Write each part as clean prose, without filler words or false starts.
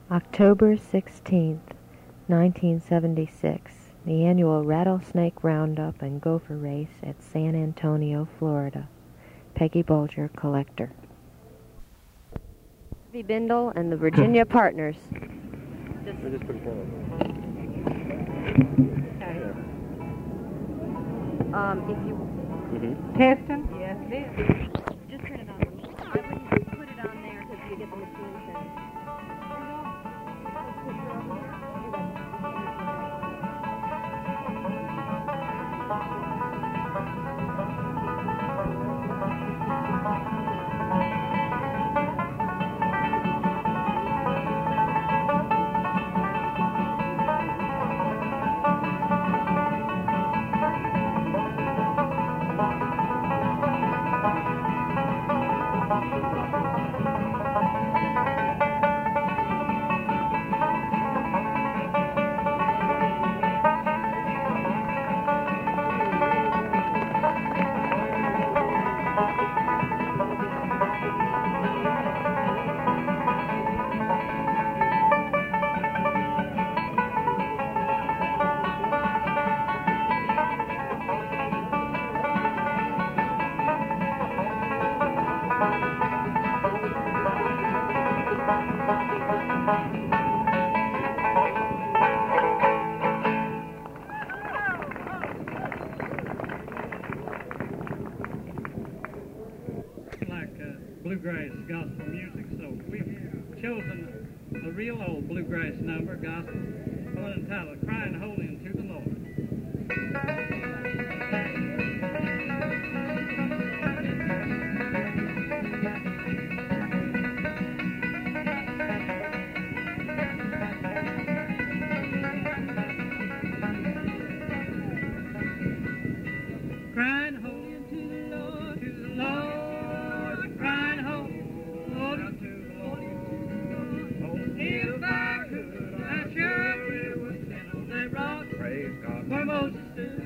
October 16th, 1976, the annual Rattlesnake Roundup and Gopher Race at San Antonio, Florida. Peggy Bolger, collector. Harvey Bindle and the Virginia Partners. I just put it forward. If you... Testing? Yes, it is. Just turn it on. I wouldn't put it on there because you get the machine set. Bluegrass gospel music, so we've chosen a real old bluegrass number, gospel, one entitled Crying Holy Unto the Lord. Crying holy unto the Lord, to the Lord, crying holy unto the Lord. Oh, if I could, I surely would stand on that rock, praise God, where Moses stood.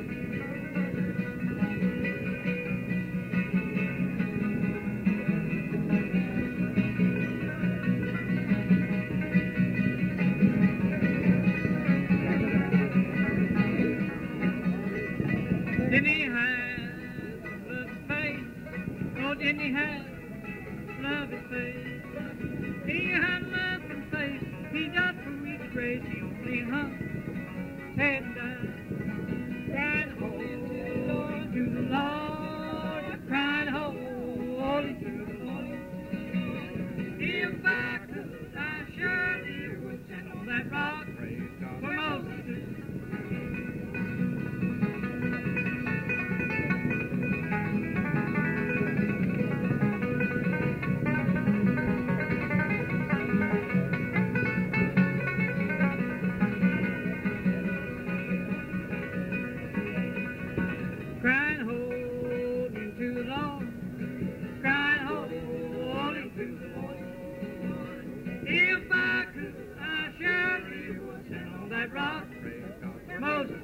Didn't he have love his face? Oh, didn't he have love his face? He had love his face. He died for we the grace. He only hung his head and died. Crying holy to the Lord. Crying holy to the Lord. If I could, I surely would stand on that rock. Praise God. For Moses stood. Crying holy to the Lord, crying holy to the Lord. If I could, I surely would stand on that rock. Moses.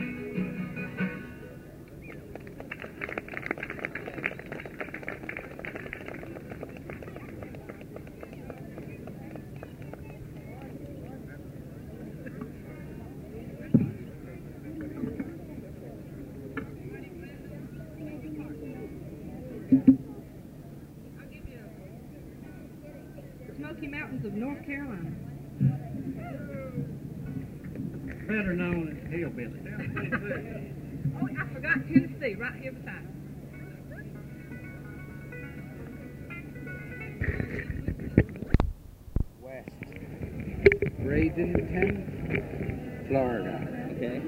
Smoky Mountains of North Carolina. Better known as Hillbilly. Oh, I forgot Tennessee, right here beside me. West. Bradenton, Florida. Okay.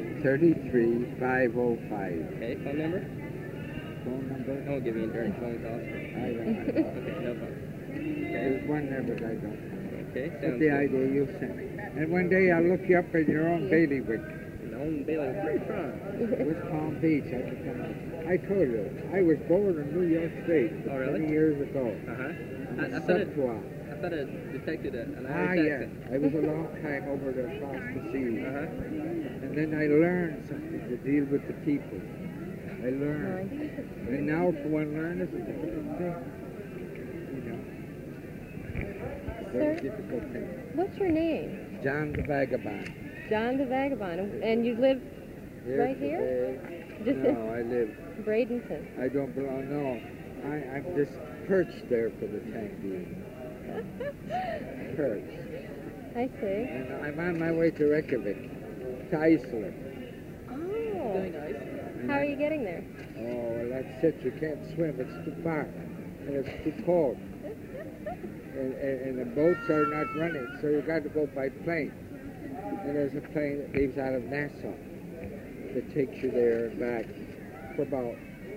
33505. Okay, phone number? Phone number? I won't give you any dirty phone calls. I don't know. Okay, no problem. There's one there, but I don't know. Okay, That's sounds the good. idea you sent me. And one day I'll look you up in your own bailiwick. Own Bailey, where are you from? West Palm Beach. I told you, I was born in New York State Oh, really? 20 years ago. Uh-huh. I'm I a thought Sutwa. I detected an Ah, Irish yes. accent. I was a long time over there across the sea. Uh-huh. And then I learned something to deal with the people. I learned. And now to unlearn is a difficult thing. You know. Very sir? difficult thing. What's your name? John the Vagabond. John the Vagabond. And you live right here? Today. Just No, I live. in Bradenton. I don't belong. No, I'm just perched there for the time being. Perched. I see. And I'm on my way to Reykjavik, to Iceland. Oh. Very nice. How are you getting there? Oh, well, that's it. You can't swim. It's too far. And it's too cold. And the boats are not running, so you got to go by plane. And there's a plane that leaves out of Nassau that takes you there and back for about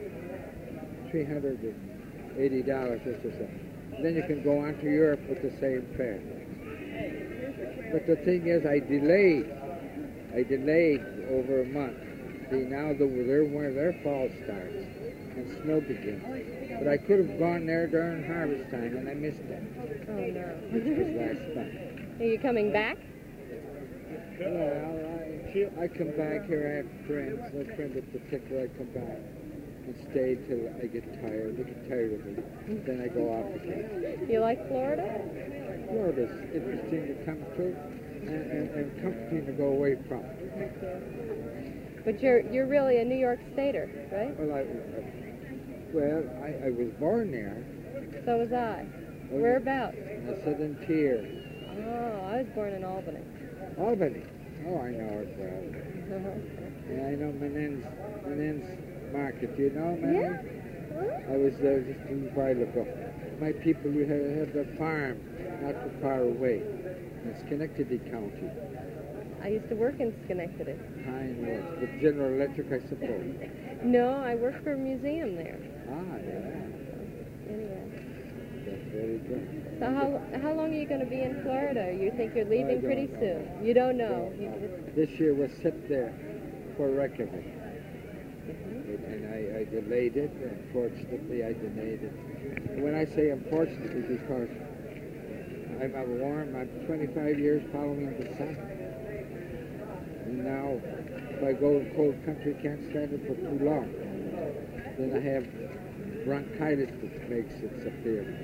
$380 or so. Then you can go on to Europe with the same fare. But the thing is, I delayed over a month. See, now they're where their fall starts and snow begins. But I could have gone there during harvest time, and I missed it. Oh, no. Which was last month. Are you coming back? Well, I come back here. I have friends. A friend in particular, I come back and stay till I get tired. They get tired of me. Then I go off again. You like Florida? Florida's interesting to come to and comforting to go away from. But you're really a New York Stater, right? Well, I was born there. So was I. Whereabouts? In the southern tier. Oh, I was born in Albany. Albany. Oh, I know it well. Uh-huh. Yeah, I know Menendez Market. Do you know Menendez? Yeah. I was there just a while ago. My people have a farm not too far away in Schenectady County. I used to work in Schenectady. Pine Woods, with General Electric, I suppose. No, I worked for a museum there. Ah, yeah. Anyway. That's very good. So how long are you going to be in Florida? You think you're leaving I don't pretty know. soon? You don't know. You This year was set there for Reykjavik. And I delayed it. Unfortunately, I delayed it. And when I say unfortunately, because I'm warm, I'm 25 years following the sun. And now, if I go in cold country, can't stand it for too long. Then I have bronchitis that makes its appearance.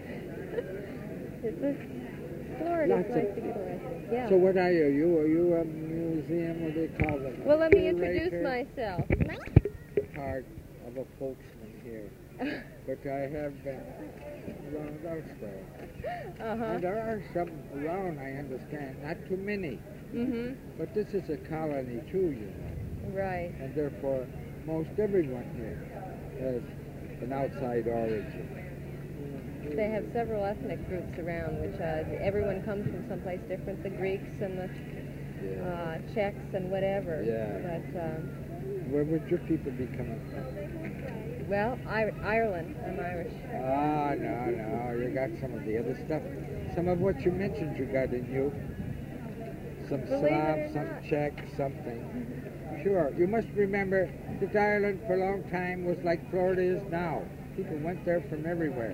Florida's Lots of- nice to get away. Yeah. So what are you? Are you a museum? What do they call them? Well, let me introduce Curator? myself. Part of a folksman here. But I have been around elsewhere. Uh-huh. And there are some around, I understand. Not too many. Mm-hmm. But this is a colony too, you know. Right. And therefore, most everyone here has an outside origin. They have several ethnic groups around, which everyone comes from someplace different. The Greeks and the Czechs and whatever. Yeah. But Where would your people be coming from? well, Ireland. I'm Irish. Ah, no, you got some of the other stuff. Some of what you mentioned you got in you. Some Believe it Slav, or some not. Czech, something. Sure, you must remember that Ireland for a long time was like Florida is now. People went there from everywhere.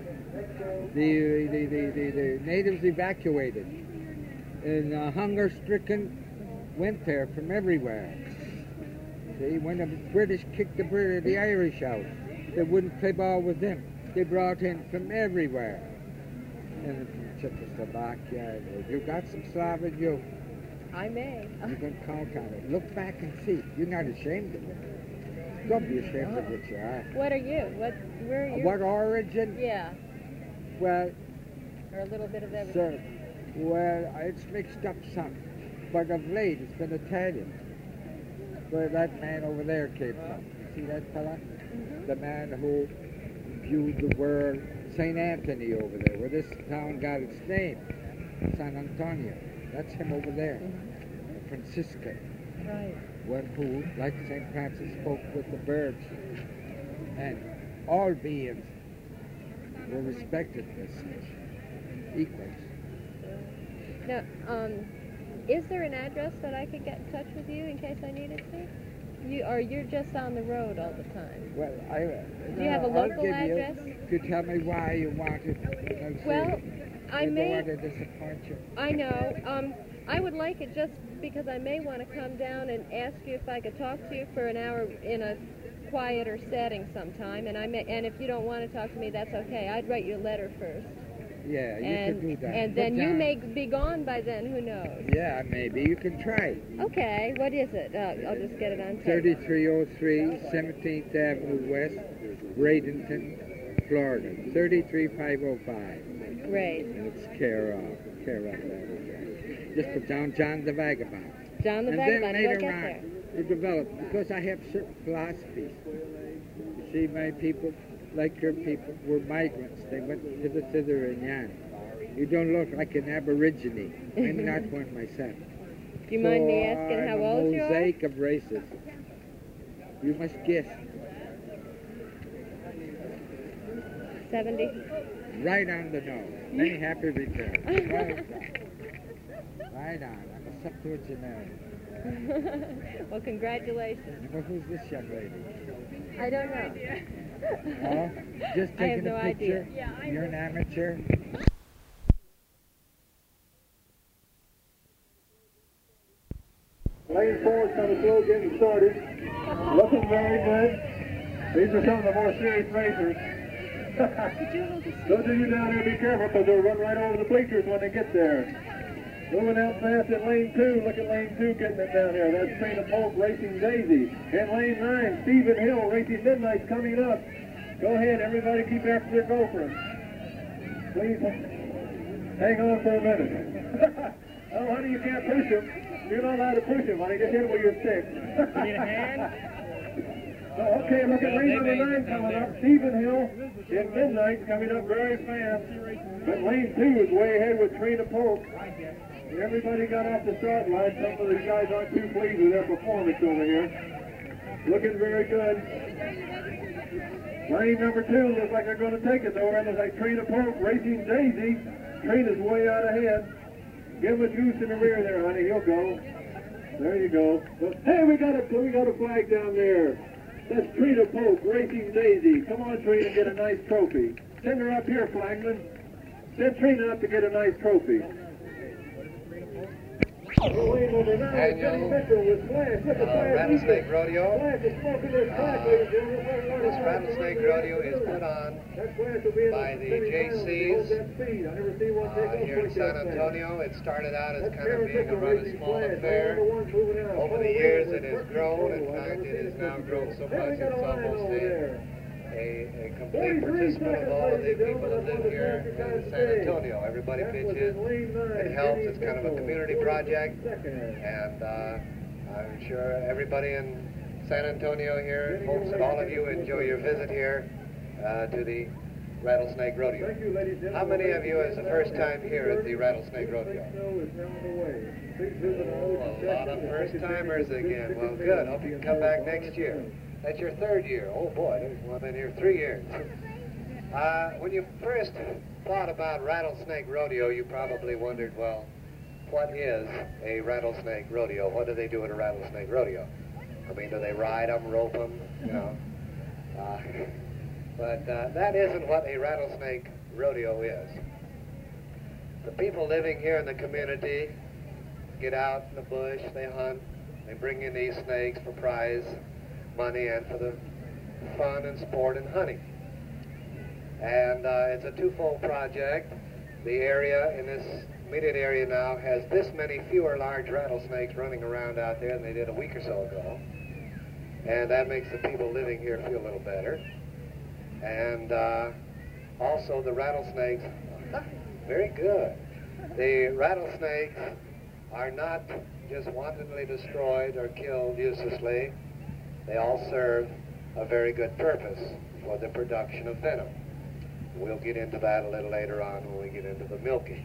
The natives evacuated. And hunger-stricken went there from everywhere. See, when the British kicked the Irish out, they wouldn't play ball with them. They brought in from everywhere. And from Czechoslovakia, you got some Slav in you. I may. You can count on it. Look back and see. You're not ashamed of it. Don't be ashamed of what you are. What are you? Where are you? What origin? Yeah. Well, Or a little bit of everything. sir, well, it's mixed up some. But of late, it's been Italian. Where that man over there came from. You see that fella? Mm-hmm. The man who viewed the world, St. Anthony over there, where this town got its name. San Antonio. That's him over there. A Franciscan. Right. One who, like St. Francis, spoke with the birds. And all beings were respected as such, equals. Now, is there an address that I could get in touch with you in case I needed to? You're just on the road all the time. Well, Do you have a I'll local give address? You, if you tell me why you want it, I'll Well, say, I don't may. want to disappoint you. I know. I would like it just because I may want to come down and ask you if I could talk to you for an hour in a quieter setting sometime. And if you don't want to talk to me, that's okay. I'd write you a letter first. Yeah, you and, could do that. And Put then you down- may be gone by then, who knows? Yeah, maybe. You can try. Okay, what is it? I'll just get it on tape. 3303 17th Avenue West, Bradenton, Florida. 33505. Great. And it's care of that address. Just put down John the Vagabond. John the And Vagabond, then we'll later get on, there. you develop, because I have certain philosophies. You see, my people, like your people, were migrants. They went hither, thither, and yon. You don't look like an aborigine. I'm not one myself. Do you mind me asking how old you I'm a are? mosaic of races. You must guess. 70? Right on the nose. Many happy returns. Right on. I'm a septuagenarian. Well, congratulations. You know who's this young lady? I don't know. Huh? Just I have taking no a idea. picture? You're an amateur? Lane 4 is kind of slow getting started. Looking very good. These are some of the more serious racers. Those of you down there, be careful because they'll run right over the bleachers when they get there. Moving out fast in lane 2. Look at lane 2 getting it down here. That's Train of Polk racing Daisy. In lane 9, Stephen Hill racing Midnight's coming up. Go ahead, everybody keep after their GoPros. Please hang on for a minute. Oh, honey, you can't push him. You're not allowed to push him, honey. Just hit him with your stick. Need a hand? So, okay, look at lane number 9 coming up. Stephen Hill in Midnight coming up very fast. But lane 2 is way ahead with Train of Polk. Everybody got off the start line. Some of these guys aren't too pleased with their performance over here. Looking very good. Lane number 2 looks like they're going to take it though. It looks like Train of Polk racing Daisy. Train is way out ahead. Give him a juice in the rear there, honey. He'll go. There you go. Hey, we got a flag down there. That's Trina Polk racing Daisy. Come on, Trina, get a nice trophy. Send her up here, Flagman. Send Trina up to get a nice trophy. Lane number 9, Johnny Mitchell with Flash. Look at Flash. Rattlesnake Rodeo. Flash is smoking this crack, ladies and gentlemen. This Rattlesnake Rodeo is put on by the JCs here in San Antonio. It started out as kind of being a rather small affair. Over the years it has grown. In fact, it has now grown so much it's almost a complete participant of all of the people that live here in San Antonio. Everybody pitches. It helps. It's kind of a community project. And I'm sure everybody in San Antonio here hopes that all of you enjoy your visit here to the Rattlesnake Rodeo. How many of you is the first time here at the Rattlesnake Rodeo? Oh, a lot of first-timers again. Well, good. Hope you can come back next year. That's your third year. Oh, boy. I've been here 3 years. When you first thought about Rattlesnake Rodeo, you probably wondered, well, what is a rattlesnake rodeo? What do they do at a rattlesnake rodeo? I mean, do they ride them, rope them, you know? But that isn't what a rattlesnake rodeo is. The people living here in the community get out in the bush, they hunt, they bring in these snakes for prize money and for the fun and sport and hunting. And it's a twofold project. The area in this immediate area now has this many fewer large rattlesnakes running around out there than they did a week or so ago. And that makes the people living here feel a little better. And also the rattlesnakes, very good. The rattlesnakes are not just wantonly destroyed or killed uselessly. They all serve a very good purpose for the production of venom. We'll get into that a little later on when we get into the milking.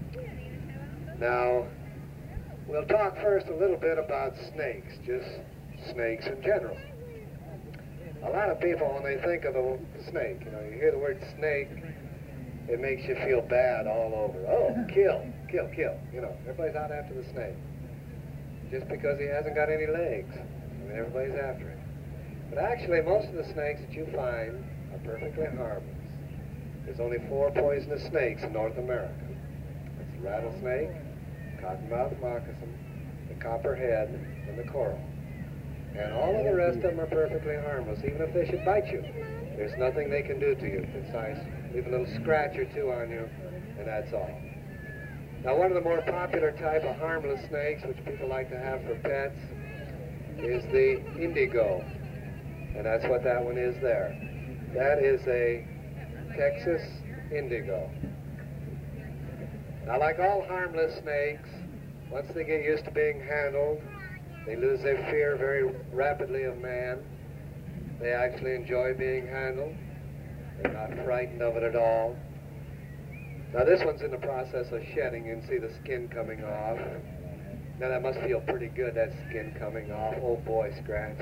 Now, we'll talk first a little bit about snakes, just snakes in general. A lot of people, when they think of the snake, you know, you hear the word snake, it makes you feel bad all over. Oh, kill, kill, kill. You know, everybody's out after the snake. Just because he hasn't got any legs. I mean, everybody's after him. But actually, most of the snakes that you find are perfectly harmless. There's only 4 poisonous snakes in North America. It's the rattlesnake, cottonmouth moccasin, the copperhead, and the coral. And all of the rest of them are perfectly harmless, even if they should bite you. There's nothing they can do to you besides leave a little scratch or two on you, and that's all. Now, one of the more popular type of harmless snakes, which people like to have for pets, is the indigo. And that's what that one is there. That is a Texas indigo. Now, like all harmless snakes, once they get used to being handled, they lose their fear very rapidly of man. They actually enjoy being handled. They're not frightened of it at all. Now, this one's in the process of shedding. You can see the skin coming off. Now, that must feel pretty good, that skin coming off. Oh, boy, Scratch.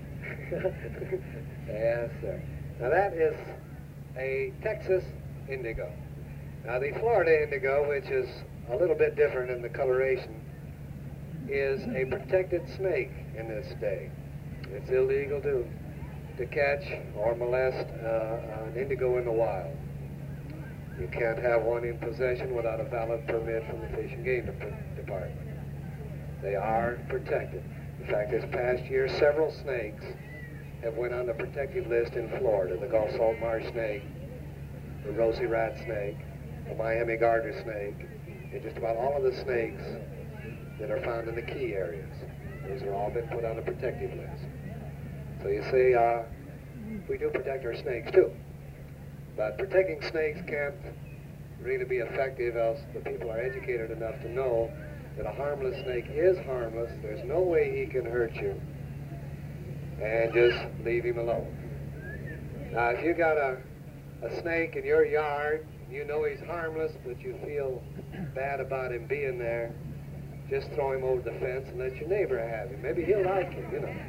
Yes, sir. Now, that is a Texas indigo. Now, the Florida indigo, which is a little bit different in the coloration, is a protected snake in this state. It's illegal to catch or molest an indigo in the wild. You can't have one in possession without a valid permit from the Fish and Game Department. They are protected. In fact, this past year, several snakes have went on the protected list in Florida. The Gulf Salt Marsh snake, the rosy rat snake, the Miami garter snake, and just about all of the snakes that are found in the key areas. Those have all been put on the protective list. So you see, we do protect our snakes too. But protecting snakes can't really be effective else the people are educated enough to know that a harmless snake is harmless. There's no way he can hurt you. And just leave him alone. Now, if you got a snake in your yard, you know he's harmless, but you feel bad about him being there, just throw him over the fence and let your neighbor have him. Maybe he'll like him, you know.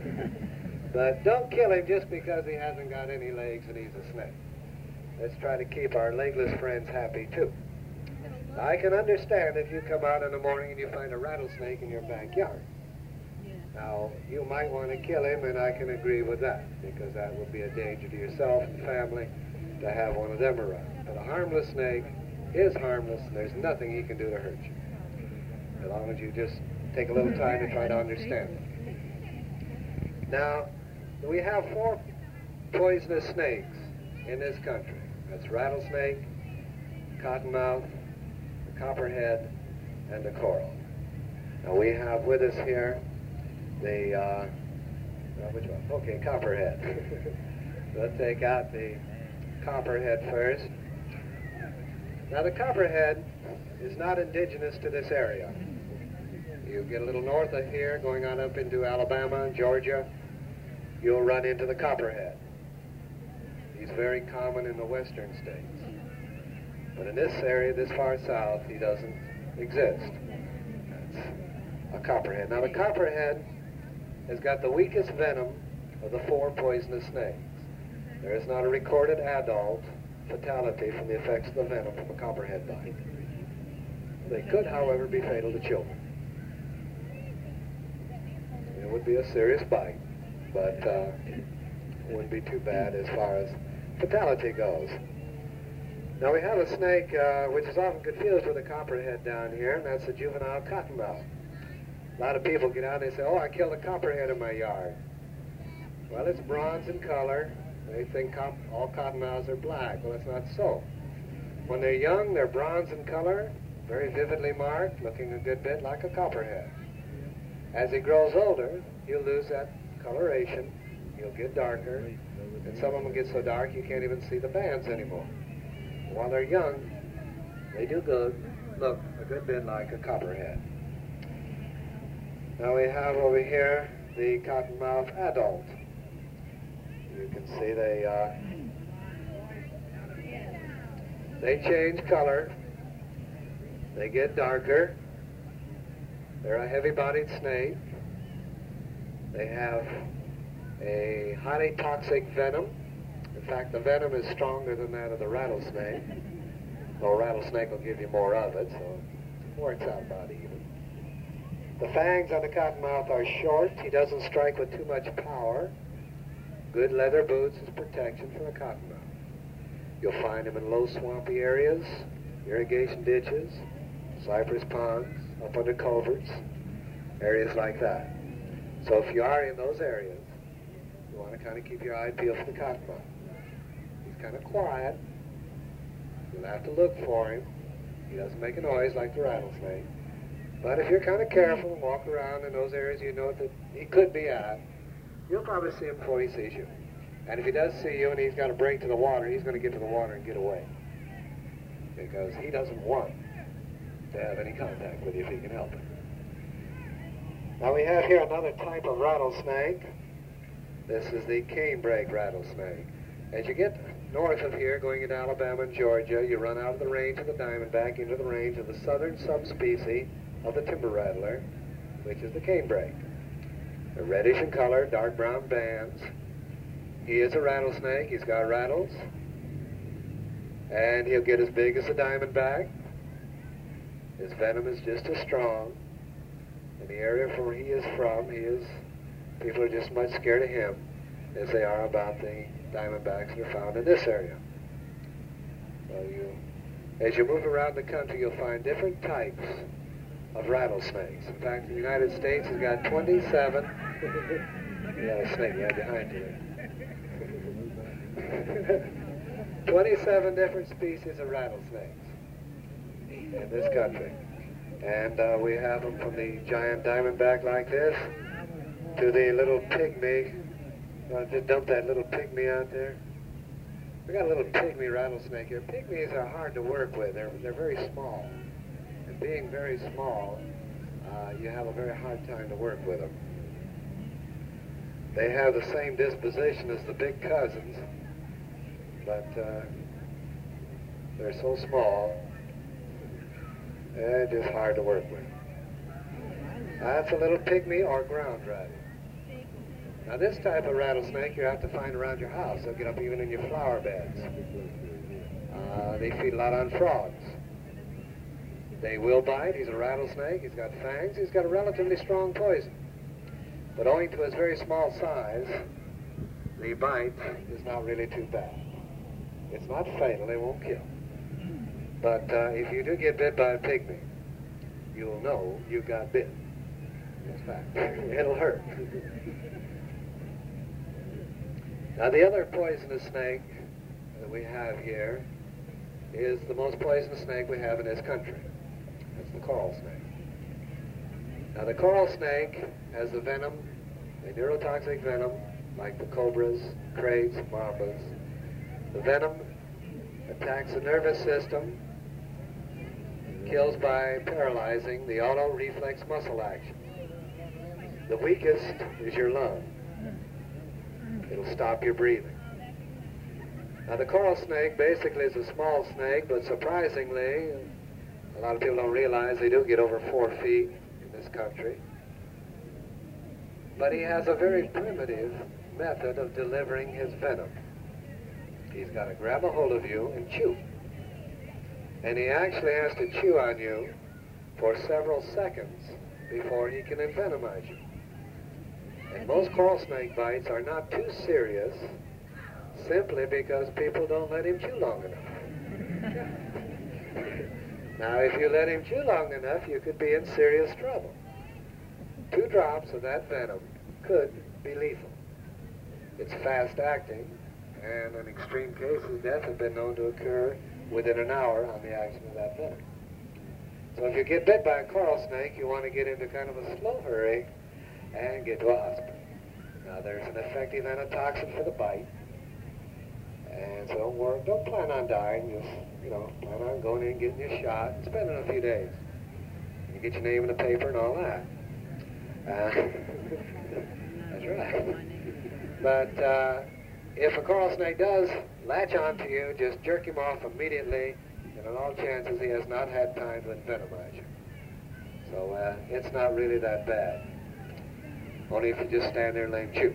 But don't kill him just because he hasn't got any legs and he's a snake. Let's try to keep our legless friends happy, too. I can understand if you come out in the morning and you find a rattlesnake in your backyard. Now, you might want to kill him, and I can agree with that, because that would be a danger to yourself and family to have one of them around. But a harmless snake is harmless, and there's nothing he can do to hurt you, as long as you just take a little time to try to understand it. Now, we have 4 poisonous snakes in this country. That's rattlesnake, cottonmouth, the copperhead, and the coral. Now, we have with us here the, which one? Okay, copperhead. Let's take out the copperhead first. Now, the copperhead is not indigenous to this area. You get a little north of here, going on up into Alabama and Georgia, you'll run into the copperhead. He's very common in the western states. But in this area, this far south, he doesn't exist. That's a copperhead. Now, the copperhead has got the weakest venom of the 4 poisonous snakes. There is not a recorded adult fatality from the effects of the venom from a copperhead bite. They could, however, be fatal to children. It would be a serious bite, but it wouldn't be too bad as far as fatality goes. Now, we have a snake which is often confused with a copperhead down here, and that's the juvenile cottonmouth. A lot of people get out and they say, oh, I killed a copperhead in my yard. Well, it's bronze in color. They think all cottonmouths are black. Well, that's not so. When they're young, they're bronze in color, very vividly marked, looking a good bit like a copperhead. As he grows older, he'll lose that coloration. He'll get darker, and some of them will get so dark you can't even see the bands anymore. While they're young, they do look a good bit like a copperhead. Now we have over here the cottonmouth adult. You can see they change color. They get darker. They're a heavy-bodied snake. They have a highly toxic venom. In fact, the venom is stronger than that of the rattlesnake. Though a rattlesnake will give you more of it, so it works out about even. The fangs on the cottonmouth are short. He doesn't strike with too much power. Good leather boots is protection for the cottonmouth. You'll find him in low swampy areas, irrigation ditches, cypress ponds, up under culverts, areas like that. So if you are in those areas, you want to kind of keep your eye peeled for the cottonmouth. He's kind of quiet. You'll have to look for him. He doesn't make a noise like the rattlesnake. But if you're kind of careful and walk around in those areas you know that he could be at, you'll probably see him before he sees you. And if he does see you and he's got to break to the water, he's going to get to the water and get away. Because he doesn't want to have any contact with you if he can help it. Now we have here another type of rattlesnake. This is the canebrake rattlesnake. As you get north of here, going into Alabama and Georgia, you run out of the range of the diamondback into the range of the southern subspecies of the timber rattler, which is the canebrake. They're reddish in color, dark brown bands. He is a rattlesnake. He's got rattles. And he'll get as big as a diamondback. His venom is just as strong. In the area where he is from, people are just as much scared of him as they are about the diamondbacks that are found in this area. So as you move around the country, you'll find different types of rattlesnakes. In fact, the United States has got 27. Yeah, a snake right behind you there. 27 different species of rattlesnakes in this country. And we have them from the giant diamondback like this to the little pygmy. Just dump that little pygmy out there. We got a little pygmy rattlesnake here. Pygmies are hard to work with. They're very small. And being very small, you have a very hard time to work with them. They have the same disposition as the big cousins, but they're so small, they're just hard to work with. That's a little pygmy or ground rattle. Now this type of rattlesnake you have to find around your house. They'll get up even in your flower beds. They feed a lot on frogs. They will bite. He's a rattlesnake. He's got fangs. He's got a relatively strong poison. But owing to his very small size, the bite is not really too bad. It's not fatal. It won't kill. But if you do get bit by a pygmy, you'll know you got bit. That's fact. It'll hurt. Now the other poisonous snake that we have here is the most poisonous snake we have in this country. That's the coral snake. Now the coral snake has the venom, a neurotoxic venom, like the cobras, krags, mambas. The venom attacks the nervous system, kills by paralyzing the auto-reflex muscle action. The weakest is your lung. It'll stop your breathing. Now the coral snake basically is a small snake, but surprisingly, a lot of people don't realize they do get over 4 feet in this country. But he has a very primitive method of delivering his venom. He's got to grab a hold of you and chew. And he actually has to chew on you for several seconds before he can envenomize you. And most coral snake bites are not too serious simply because people don't let him chew long enough. Now, if you let him chew long enough, you could be in serious trouble. 2 drops of that venom could be lethal. It's fast-acting, and in extreme cases, death has been known to occur within an hour on the action of that venom. So if you get bit by a coral snake, you want to get into kind of a slow hurry and get to a hospital. Now, there's an effective antitoxin for the bite, and so don't plan on dying. Just, plan on going in and getting your shot and spending a few days. You get your name in the paper and all that. That's right. But if a coral snake does latch onto you, just jerk him off immediately, and in all chances he has not had time to envenomize you. So it's not really that bad. Only if you just stand there and let him chew.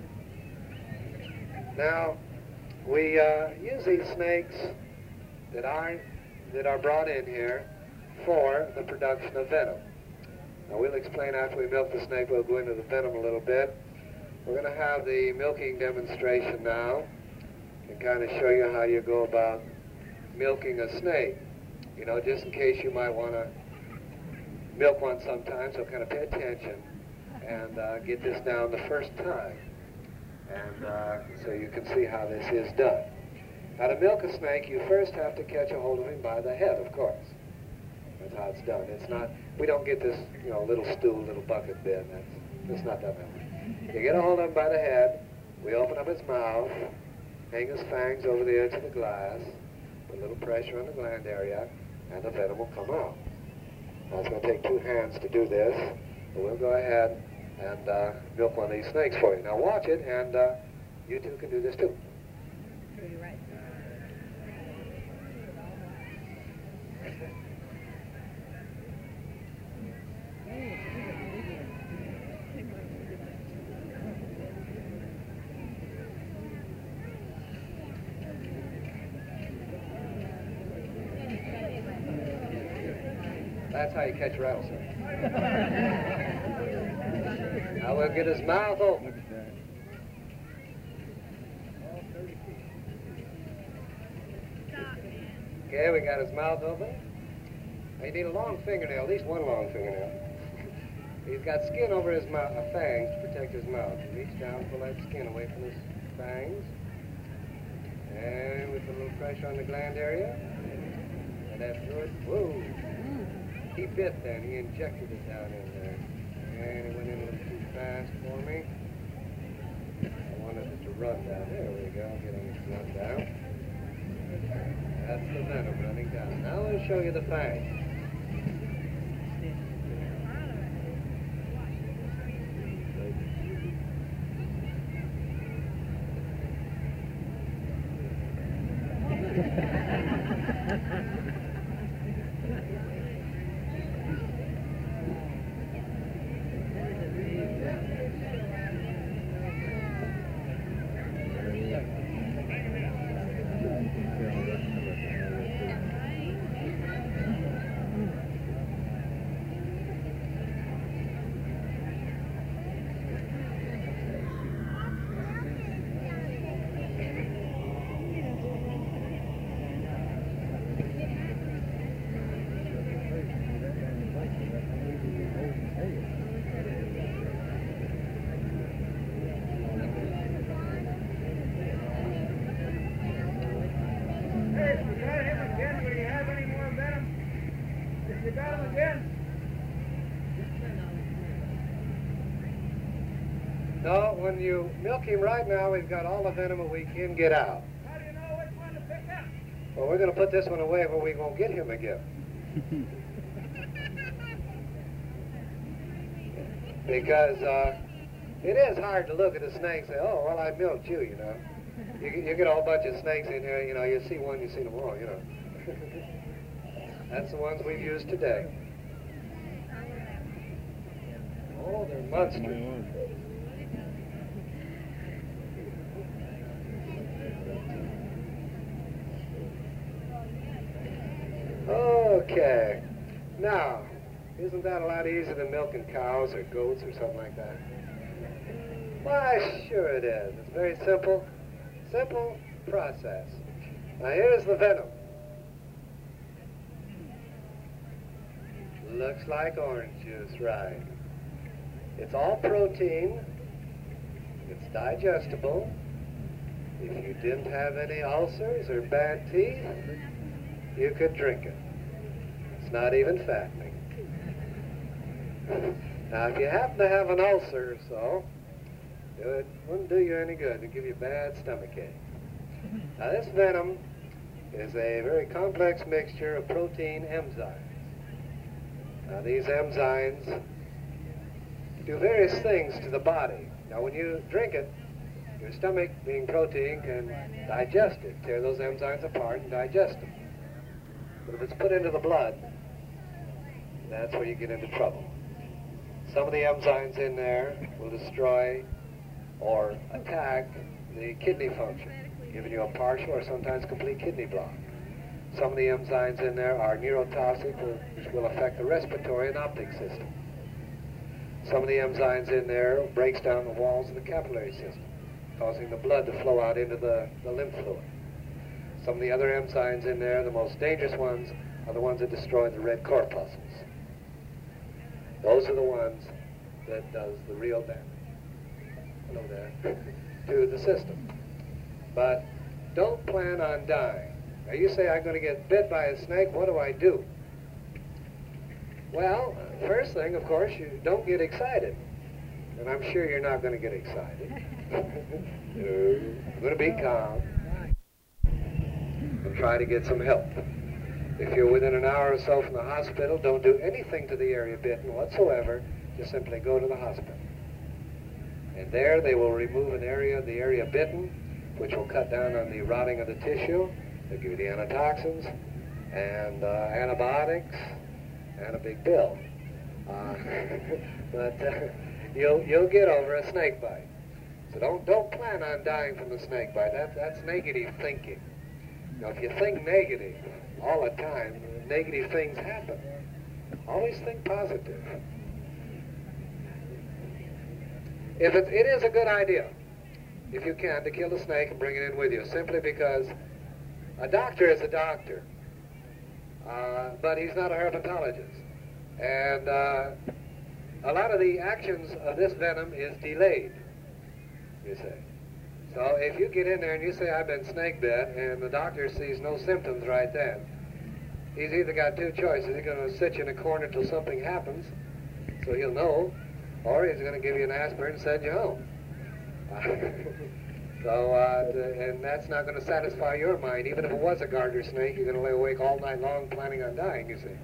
Now, we use these snakes that are brought in here for the production of venom. Now, we'll explain after we milk the snake. We'll go into the venom a little bit. We're going to have the milking demonstration now and kind of show you how you go about milking a snake. Just in case you might want to milk one sometime, so kind of pay attention and get this down the first time. And so you can see how this is done. Now, to milk a snake, you first have to catch a hold of him by the head, of course. That's how it's done. It's not, we don't get this, little stool, little bucket bit. That's not that way. You get a hold of him by the head, we open up his mouth, hang his fangs over the edge of the glass, put a little pressure on the gland area, and the venom will come out. Now, it's going to take 2 hands to do this, but we'll go ahead and milk one of these snakes for you. Now, watch it, and you two can do this too. That's how you catch a rattlesnake. Now we'll get his mouth open. Okay, we got his mouth open. Now you need a long fingernail, at least one long fingernail. He's got skin over his mouth, fangs to protect his mouth. You reach down, pull that skin away from his fangs. And we put a little pressure on the gland area. And that's good. Whoa! He bit then, he injected it down in there. And it went in a little too fast for me. I wanted it to run down. There we go, getting it to run down. That's the venom running down. Now I'll show you the fangs. No, when you milk him right now, we've got all the venom we can get out. How do you know which one to pick up? Well, we're going to put this one away where we won't get him again. Because it is hard to look at a snake and say, oh, well, I milked you, you know. You get a whole bunch of snakes in here, you know, you see one, you see them all, you know. That's the ones we've used today. Oh, they're monsters. Okay. Now, isn't that a lot easier than milking cows or goats or something like that? Why, sure it is. It's very simple. Simple process. Now, here's the venom. Looks like orange juice, right? It's all protein. It's digestible. If you didn't have any ulcers or bad teeth, you could drink it. It's not even fattening. Now, if you happen to have an ulcer or so, it wouldn't do you any good. It'd give you bad stomachache. Now, this venom is a very complex mixture of protein enzymes. Now, these enzymes do various things to the body. Now, when you drink it, your stomach, being protein, can digest it, tear those enzymes apart and digest them. But if it's put into the blood, that's where you get into trouble. Some of the enzymes in there will destroy or attack the kidney function, giving you a partial or sometimes complete kidney block. Some of the enzymes in there are neurotoxic, which will affect the respiratory and optic system. Some of the enzymes in there breaks down the walls of the capillary system, causing the blood to flow out into the lymph fluid. Some of the other enzymes in there, the most dangerous ones, are the ones that destroy the red corpuscles. Those are the ones that does the real damage. Hello there. To the system. But don't plan on dying. Now you say, I'm going to get bit by a snake, what do I do? Well, first thing, of course, you don't get excited. And I'm sure you're not going to get excited. You're going to be calm and try to get some help. If you're within an hour or so from the hospital, don't do anything to the area bitten whatsoever. Just simply go to the hospital. And there they will remove the area bitten, which will cut down on the rotting of the tissue. They'll give you the antitoxins and antibiotics and a big bill. But you'll get over a snake bite. So don't plan on dying from the snake bite. That's negative thinking. Now, if you think negative all the time, negative things happen. Always think positive. If it is a good idea, if you can, to kill the snake and bring it in with you, simply because a doctor is a doctor, but he's not a herpetologist. And a lot of the actions of this venom is delayed, you say. So if you get in there and you say, I've been snake bit, and the doctor sees no symptoms right then, he's either got two choices. He's going to sit you in a corner till something happens, so he'll know, or he's going to give you an aspirin and send you home. And that's not going to satisfy your mind. Even if it was a garter snake, you're going to lay awake all night long planning on dying, you see.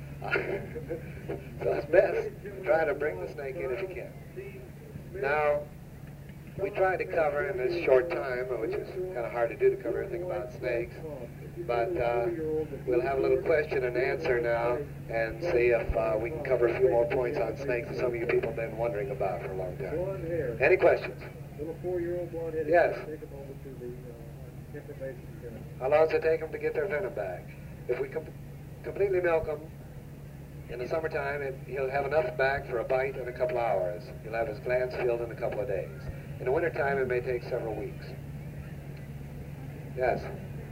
So it's best to try to bring the snake in if you can. Now, we tried to cover in this short time, which is kind of hard to do, to cover everything about snakes, but we'll have a little question and answer now and see if we can cover a few more points on snakes that some of you people have been wondering about for a long time. Any questions? Little 4-year-old blonde-headed. Yes. Take them over to the information center. How long does it take them to get their venom back? If we completely milk them in the summertime, he'll have enough back for a bite in a couple hours. He'll have his glands filled in a couple of days. In the wintertime, it may take several weeks. Yes.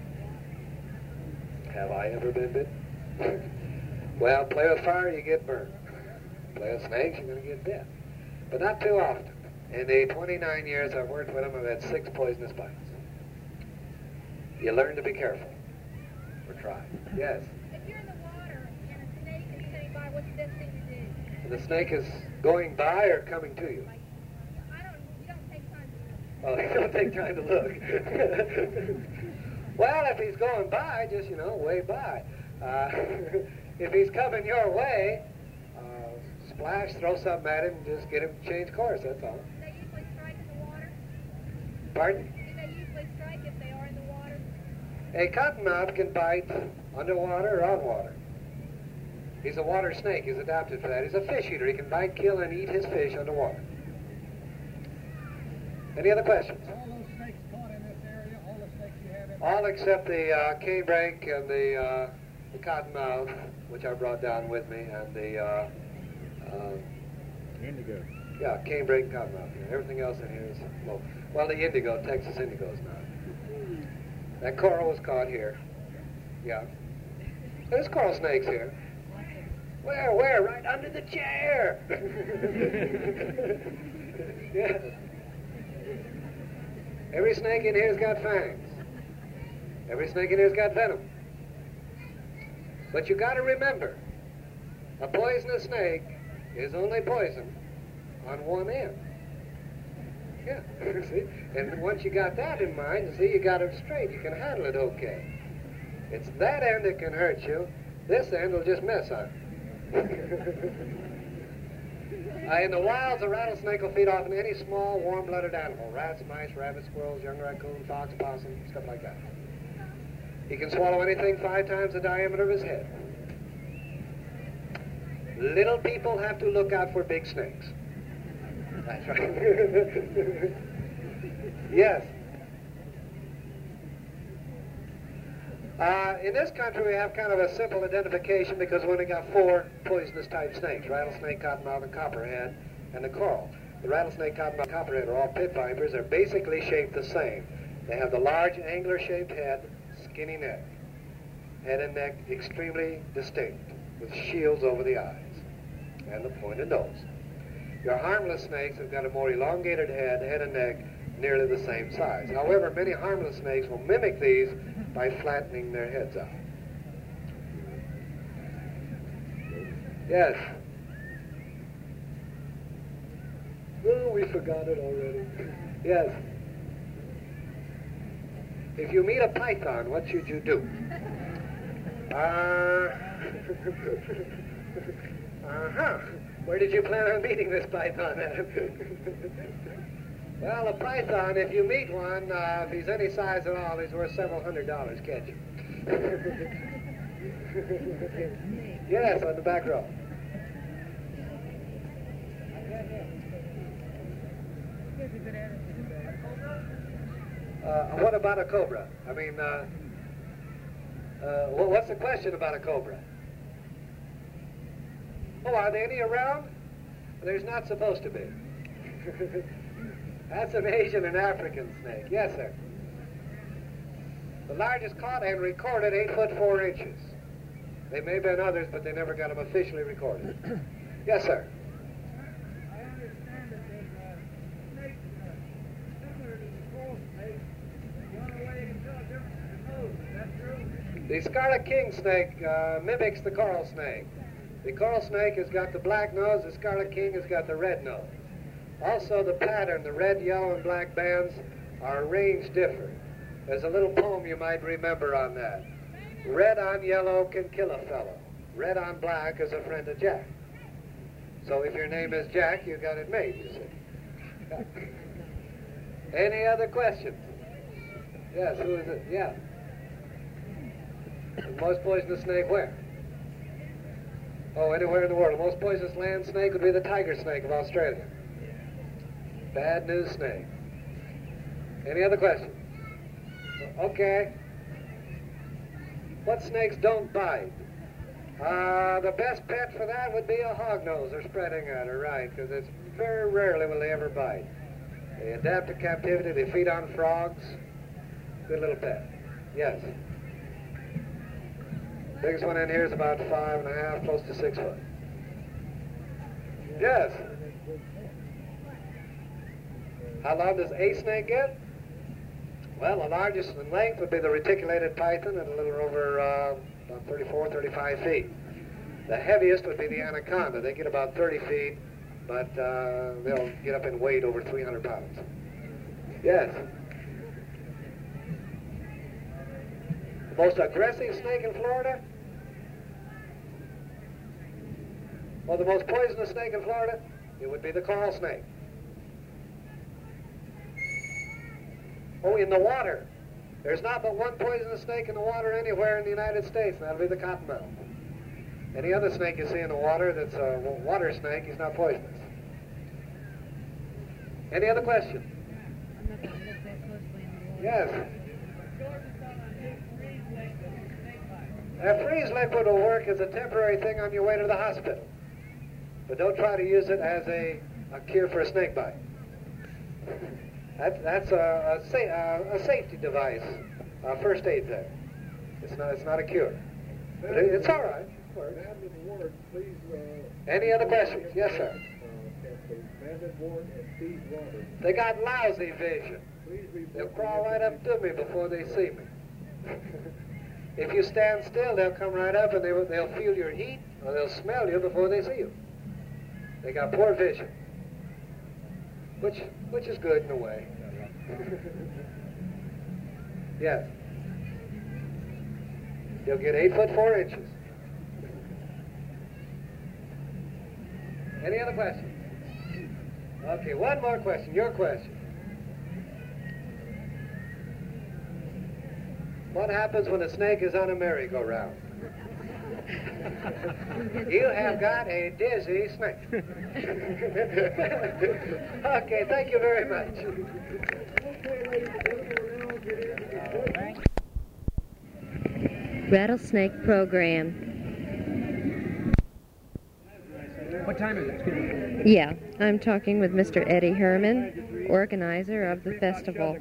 Have I ever been bitten? Well, play with fire, you get burned. Play with snakes, you're going to get bit. But not too often. In the 29 years I've worked with them, I've had 6 poisonous bites. You learn to be careful. Or try. Yes? If you're in the water and a snake is coming by, what's the best thing to do? The snake is going by or coming to you? You don't take time to look. Oh, you don't take time to look. Well, if he's going by, just, way by. If he's coming your way, splash, throw something at him, and just get him to change course, that's all. Do they usually strike in the water? Pardon? Do they usually strike if they are in the water? A cottonmouth can bite underwater or on water. He's a water snake. He's adapted for that. He's a fish eater. He can bite, kill, and eat his fish underwater. Any other questions? All those snakes caught in this area, all the snakes you have in All except the canebrake and the cottonmouth, which I brought down with me, and the indigo. yeah, canebrake and cottonmouth. Yeah, everything else in here is low. Well, the indigo, Texas indigo is not. That coral was caught here. Yeah. There's coral snakes here. Where? Right under the chair. Yeah. Every snake in here's got fangs. Every snake in here's got venom. But you got to remember, a poisonous snake is only poison on one end. Yeah, see? And once you got that in mind, see, you got it straight. You can handle it okay. It's that end that can hurt you. This end will just mess on you. In the wilds, a rattlesnake will feed off on any small, warm-blooded animal. Rats, mice, rabbits, squirrels, young raccoon, fox, possum, stuff like that. He can swallow anything 5 times the diameter of his head. Little people have to look out for big snakes. That's right. Yes. In this country, we have kind of a simple identification because we only got 4 poisonous type snakes: rattlesnake, cottonmouth, and copperhead, and the coral. The rattlesnake, cottonmouth, and copperhead are all pit vipers. They're basically shaped the same. They have the large angular-shaped head, skinny neck. Head and neck extremely distinct, with shields over the eyes and the pointed nose. Your harmless snakes have got a more elongated head and neck, nearly the same size. However, many harmless snakes will mimic these by flattening their heads out. Yes. Oh, we forgot it already. Yes. If you meet a python, what should you do? Where did you plan on meeting this python at? Well, a python, if you meet one, if he's any size at all, he's worth several $100 catch him. Yes, on the back row. What about a cobra? I mean, what's the question about a cobra? Oh, are there any around? There's not supposed to be. That's an Asian and African snake. Yes, sir. The largest caught and recorded 8 foot 4 inches. There may have been others, but they never got them officially recorded. Yes, sir. I understand that there's snakes similar to the coral snake. The only way you can tell a difference is the nose. Is that true? The scarlet king snake mimics the coral snake. The coral snake has got the black nose. The scarlet king has got the red nose. Also, the pattern, the red, yellow, and black bands are arranged different. There's a little poem you might remember on that. Red on yellow can kill a fellow. Red on black is a friend of Jack. So if your name is Jack, you got it made, you see. Any other questions? Yes, who is it? Yeah. The most poisonous snake where? Oh, anywhere in the world. The most poisonous land snake would be the tiger snake of Australia. Bad news snake. Any other questions? Okay. What snakes don't bite? The best pet for that would be a hognose or spreading adder, right? Because it's very rarely will they ever bite. They adapt to captivity. They feed on frogs. Good little pet. Yes. Biggest one in here is about 5.5, close to 6 foot. Yes. How long does a snake get? Well, the largest in length would be the reticulated python at a little over about 34, 35 feet. The heaviest would be the anaconda. They get about 30 feet, but they'll get up in weight over 300 pounds. Yes. The most aggressive snake in Florida? Well, the most poisonous snake in Florida? It would be the coral snake. Oh, in the water. There's not but one poisonous snake in the water anywhere in the United States, and that'll be the cottonmouth. Any other snake you see in the water that's a water snake is not poisonous. Any other questions? Yes. A freeze liquid will work as a temporary thing on your way to the hospital. But don't try to use it as a cure for a snake bite. That's a safety device, first aid there. It's not a cure. But it's all right. Any other questions? Yes, sir. They got lousy vision. They'll crawl right up to me before they see me. If you stand still, they'll come right up and they'll feel your heat, or they'll smell you before they see you. They got poor vision, which is good in a way. Yes. You'll get 8 foot 4 inches. Any other questions? Okay, one more question. Your question. What happens when a snake is on a merry-go-round? You have got a dizzy snake. Okay, thank you very much. Rattlesnake program. What time is it? Yeah, I'm talking with Mr. Eddie Herman, organizer of the festival.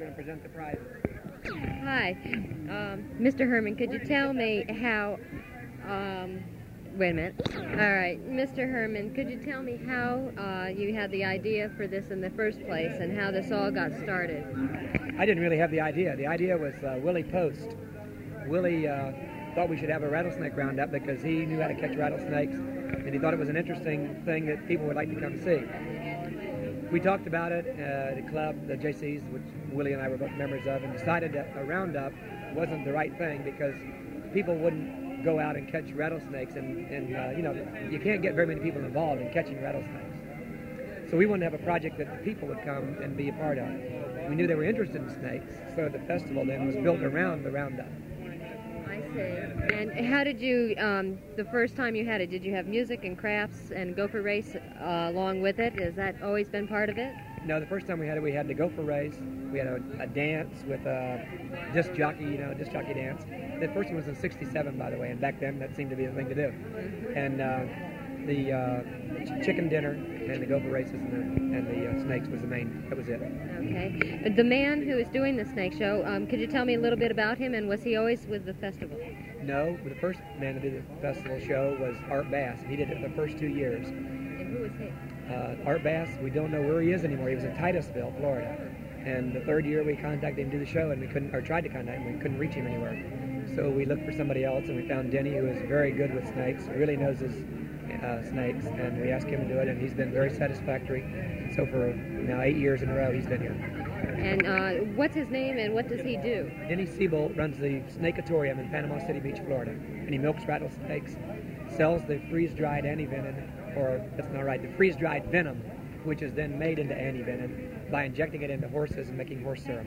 Hi, Mr. Herman, could you tell me how Wait a minute. All right, Mr. Herman, could you tell me how you had the idea for this in the first place and how this all got started? I didn't really have the idea. The idea was Willie Post. Willie thought we should have a rattlesnake roundup because he knew how to catch rattlesnakes, and he thought it was an interesting thing that people would like to come see. We talked about it at the club, the JC's, which Willie and I were both members of, and decided that a roundup wasn't the right thing because people wouldn't go out and catch rattlesnakes, and you know, you can't get very many people involved in catching rattlesnakes. So we wanted to have a project that the people would come and be a part of. We knew they were interested in snakes, so the festival then was built around the roundup. I see. And how did you, the first time you had it, did you have music and crafts and gopher race along with it? Has that always been part of it? No, the first time we had the gopher race. We had a dance with a disc jockey, disc jockey dance. The first one was in '67, by the way, and back then that seemed to be the thing to do. And the chicken dinner and the gopher races and the snakes was the main. That was it. Okay. The man who is doing the snake show, could you tell me a little bit about him, and was he always with the festival? No, the first man to do the festival show was Art Bass. He did it the first 2 years. And who was he? Art Bass, we don't know where he is anymore. He was in Titusville, Florida. And the third year we contacted him to do the show, and we couldn't, or tried to contact him, we couldn't reach him anywhere. So we looked for somebody else, and we found Denny, who is very good with snakes, really knows his snakes, and we asked him to do it, and he's been very satisfactory. So for now 8 years in a row, he's been here. And what's his name, and what does he do? Denny Siebold runs the Snakeatorium in Panama City Beach, Florida, and he milks rattlesnakes, sells the freeze-dried antivenin, or that's not right, the freeze-dried venom, which is then made into antivenin by injecting it into horses and making horse serum.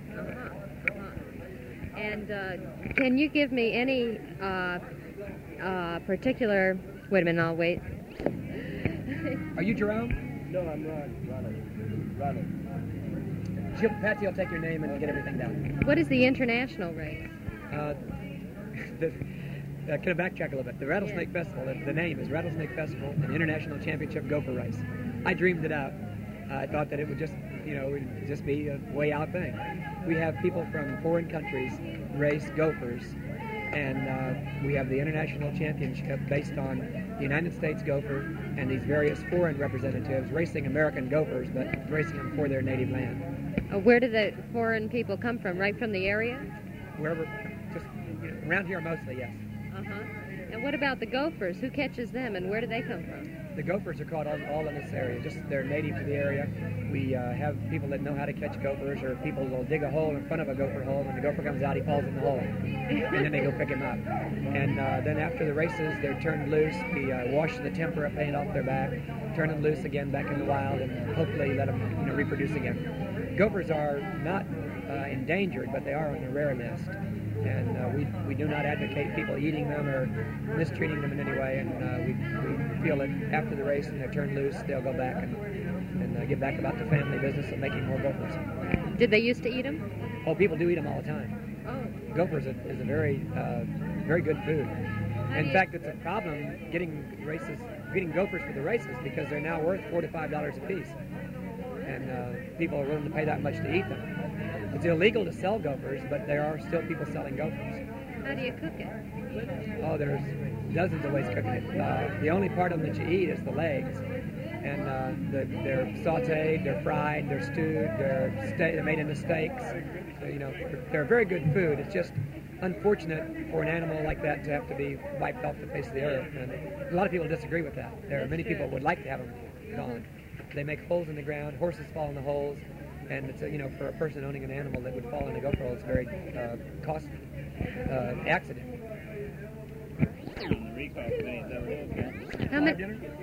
And can you give me any particular... Wait a minute, I'll wait. Are you Jerome? No, I'm Ronald. Patsy will take your name and get everything down. What is the international race? Can I backtrack a little bit? The Rattlesnake Festival, the name is Rattlesnake Festival and International Championship Gopher Race. I dreamed it out. I thought that it would just, it would just be a way out thing. We have people from foreign countries race gophers, and we have the International Championship based on the United States gopher and these various foreign representatives racing American gophers, but racing them for their native land. Where do the foreign people come from? Right from the area? Wherever, just around here mostly, yes. And what about the gophers? Who catches them, and where do they come from? The gophers are caught all in this area. Just they're native to the area. We have people that know how to catch gophers, or people will dig a hole in front of a gopher hole. When the gopher comes out, he falls in the hole, and then they go pick him up. And then after the races, they're turned loose. We wash the tempera paint off their back, turn them loose again back in the wild, and hopefully let them reproduce again. Gophers are not endangered, but they are on the rare list. And we do not advocate people eating them or mistreating them in any way. And we feel that after the race and they're turned loose, they'll go back and get back about the family business of making more gophers. Did they used to eat them? Oh, people do eat them all the time. Oh. Gophers is a very, very good food. In fact, it's a problem getting gophers for the races because they're now worth $4 to $5 a piece. And people are willing to pay that much to eat them. It's illegal to sell gophers, but there are still people selling gophers. How do you cook it? Oh, there's dozens of ways of cooking it. The only part of them that you eat is the legs. And they're sautéed, they're fried, they're stewed, they're made into steaks. So, they're very good food. It's just unfortunate for an animal like that to have to be wiped off the face of the earth. And a lot of people disagree with that. There are many people who would like to have them gone. They make holes in the ground, horses fall in the holes, and it's for a person owning an animal that would fall in a gopher hole, it's a very costly accident. How much?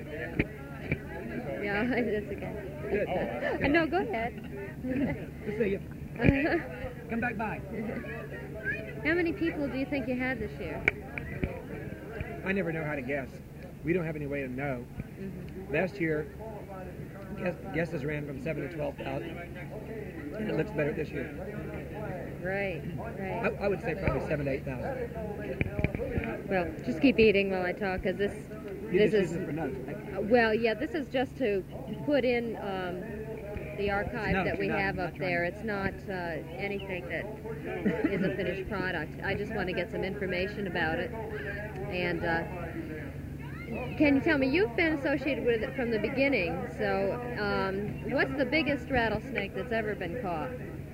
Yeah, that's okay. Good. No, go ahead. Good to see you. Come back by. How many people do you think you had this year? I never know how to guess. We don't have any way to know. Last year, guesses ran from 7,000 to 12,000, and it looks better this year. Right. I would say probably 7,000 to 8,000. Well, just keep eating while I talk, because this is for notes. Well, yeah, this is just to put in the archive No, that we not- have not up there. It's not anything that is a finished product. I just want to get some information about it, and Can you tell me, you've been associated with it from the beginning, so what's the biggest rattlesnake that's ever been caught?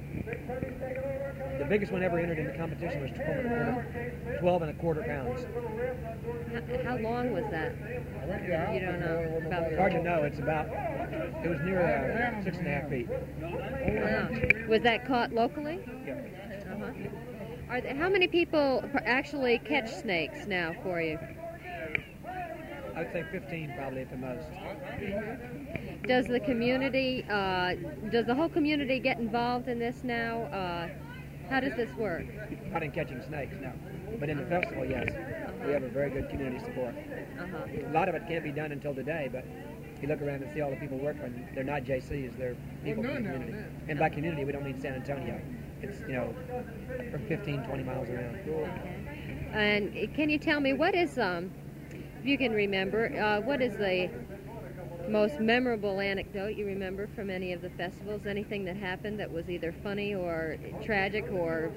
The biggest one ever entered in the competition was 12 and a quarter pounds. How long was that? You don't know about It's hard to know. It was near 6.5 feet. Wow. Was that caught locally? Yeah. How many people actually catch snakes now for you? I would say 15 probably at the most. Does the community, does the whole community get involved in this now? How does this work? Not in catching snakes, no. But in the festival, yes. We have a very good community support. A lot of it can't be done until today, but if you look around and see all the people working, they're not JCs, they're people from the community. And by community, we don't mean San Antonio. It's, from 15, 20 miles around. And can you tell me, what is, if you can remember, what is the most memorable anecdote you remember from any of the festivals? Anything that happened that was either funny or tragic or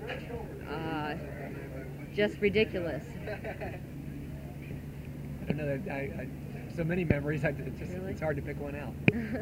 just ridiculous? I don't know. So many memories. It's hard to pick one out.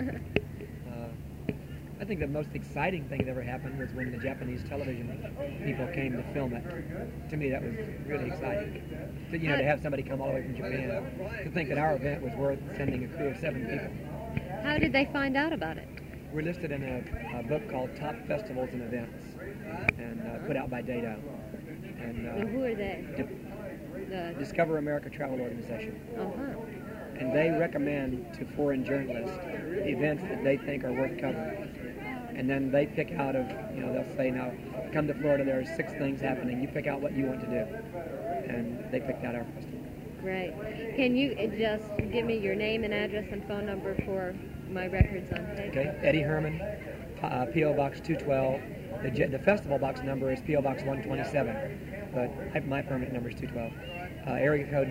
I think the most exciting thing that ever happened was when the Japanese television people came to film it. To me, that was really exciting. To have somebody come all the way from Japan, to think that our event was worth sending a crew of 7 people. How did they find out about it? We're listed in a book called Top Festivals and Events, and put out by Dado. And who are they? The Discover America Travel Organization. And they recommend to foreign journalists events that they think are worth covering. And then they pick out of, they'll say, now, come to Florida, there are 6 things happening. You pick out what you want to do. And they picked out our festival. Great. Can you just give me your name and address and phone number for my records on tape? Okay. Eddie Herman, P.O. Box 212. The festival box number is P.O. Box 127, but my permanent number is 212. Area code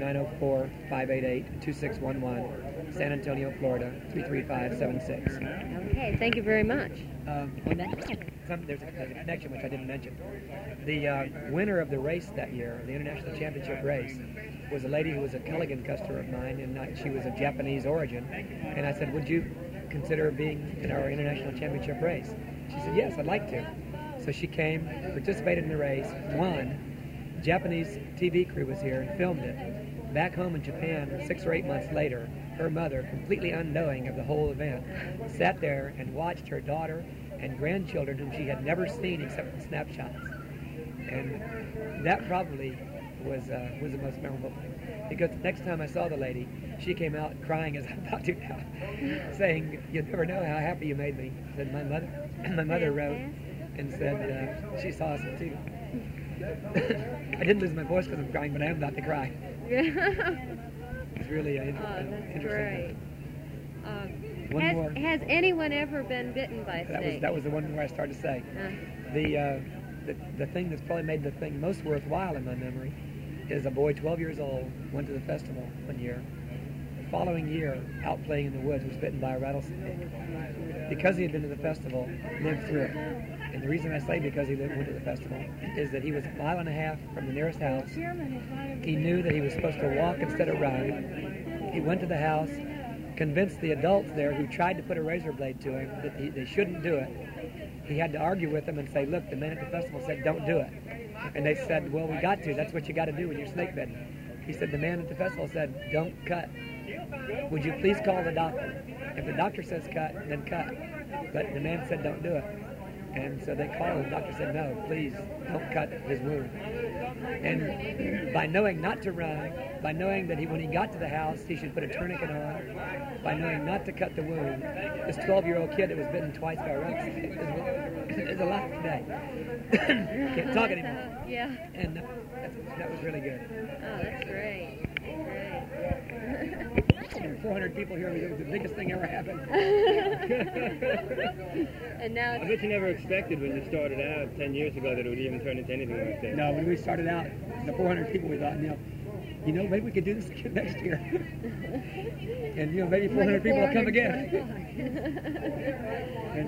904-588-2611, San Antonio, Florida, 33576. Okay, thank you very much. There's a connection which I didn't mention. The winner of the race that year, the International Championship race, was a lady who was a Culligan customer of mine, and she was of Japanese origin. And I said, would you consider being in our International Championship race? She said, yes, I'd like to. So she came, participated in the race, won. Japanese TV crew was here and filmed it. Back home in Japan, 6 or 8 months later, her mother, completely unknowing of the whole event, sat there and watched her daughter and grandchildren whom she had never seen except in snapshots. And that probably was the most memorable thing. Because the next time I saw the lady, she came out crying as I'm about to now, saying, "You never know how happy you made me." Said my mother wrote and said she saw us too. I didn't lose my voice because I'm crying, but I am about to cry. It's really interesting. Great. One more. Has anyone ever been bitten by a snake? That was the one where I started to say. The thing that's probably made the thing most worthwhile in my memory is a boy 12 years old went to the festival one year. The following year, out playing in the woods, was bitten by a rattlesnake. Because he had been to the festival, lived through it. And the reason I say because he went to the festival is that he was 1.5 miles from the nearest house. He knew that he was supposed to walk instead of run. He went to the house, convinced the adults there who tried to put a razor blade to him that they shouldn't do it. He had to argue with them and say, look, the man at the festival said don't do it. And they said, well, we got to. That's what you got to do when you're snake bitten. He said, the man at the festival said, don't cut. Would you please call the doctor? If the doctor says cut, then cut. But the man said don't do it. And so they called, and the doctor said, no, please don't cut his wound. And by knowing not to run, by knowing that when he got to the house, he should put a tourniquet on, by knowing not to cut the wound, this 12-year-old kid that was bitten twice by a rattlesnake is alive today. Can't talk anymore. Yeah. And that was really good. Oh, that's great. Great. 400 people here. It was the biggest thing ever happened. And now I bet you never expected when you started out 10 years ago that it would even turn into anything like this. No, when we started out, the 400 people, we thought, you know, maybe we could do this again next year. And, you know, maybe 400 people will come again. And,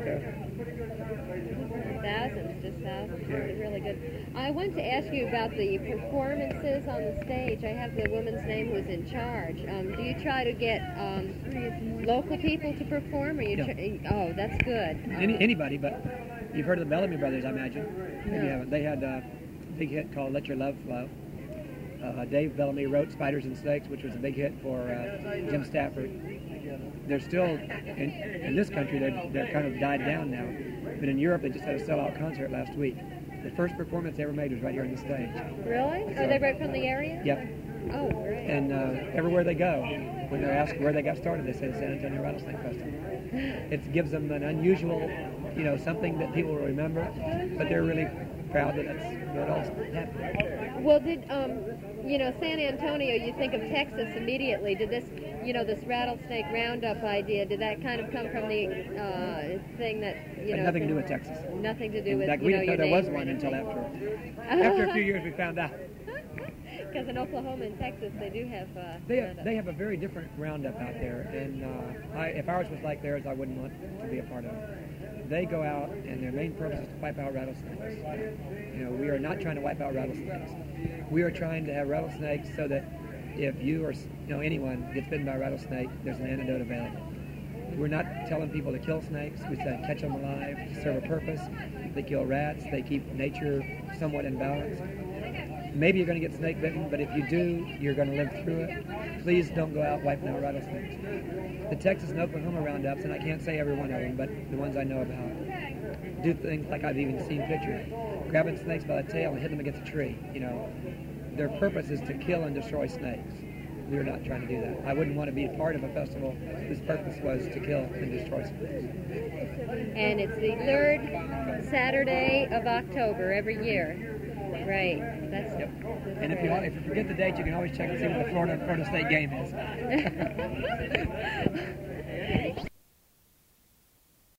thousands, just thousands. It's really good. I want to ask you about the performances on the stage. I have the woman's name who's in charge. Do you try to get local people to perform? Or you oh, that's good. Anybody, but you've heard of the Bellamy Brothers, I imagine. No. You haven't. They had a big hit called Let Your Love Flow. Dave Bellamy wrote Spiders and Snakes, which was a big hit for Jim Stafford. They're still, in this country, they're kind of died down now. But in Europe, they just had a sellout concert last week. The first performance they ever made was right here on the stage. Really? So, Are they right from the area? Yep. Oh, great. And everywhere they go, when they're asked where they got started, they say the San Antonio Rattlesnake Festival. It gives them an unusual, you know, something that people will remember, but they're really proud that that's where it all happened. Well, did, you know, San Antonio, you think of Texas immediately. Did this, you know, this rattlesnake roundup idea, did that kind of come from the thing that, you know... Nothing to do with Texas. Nothing to do with, we didn't know there was one until after a few years we found out. Because in Oklahoma and Texas, they do have they have a very different roundup out there, and if ours was like theirs, I wouldn't want to be a part of it. They go out, and their main purpose is to wipe out rattlesnakes. You know, we are not trying to wipe out rattlesnakes. We are trying to have rattlesnakes so that if you or anyone gets bitten by a rattlesnake, there's an antidote available. We're not telling people to kill snakes. We say catch them alive, serve a purpose. They kill rats. They keep nature somewhat in balance. Maybe you're going to get snake bitten, but if you do, you're going to live through it. Please don't go out wiping out rattlesnakes. The Texas and Oklahoma roundups, and I can't say every one of them, but the ones I know about, do things like I've even seen pictures. Grabbing snakes by the tail and hitting them against a tree. You know, their purpose is to kill and destroy snakes. We're not trying to do that. I wouldn't want to be a part of a festival whose purpose was to kill and destroy snakes. And it's the third Saturday of October every year. Right. That's yep. And if you forget the date, you can always check and see when the Florida State game is.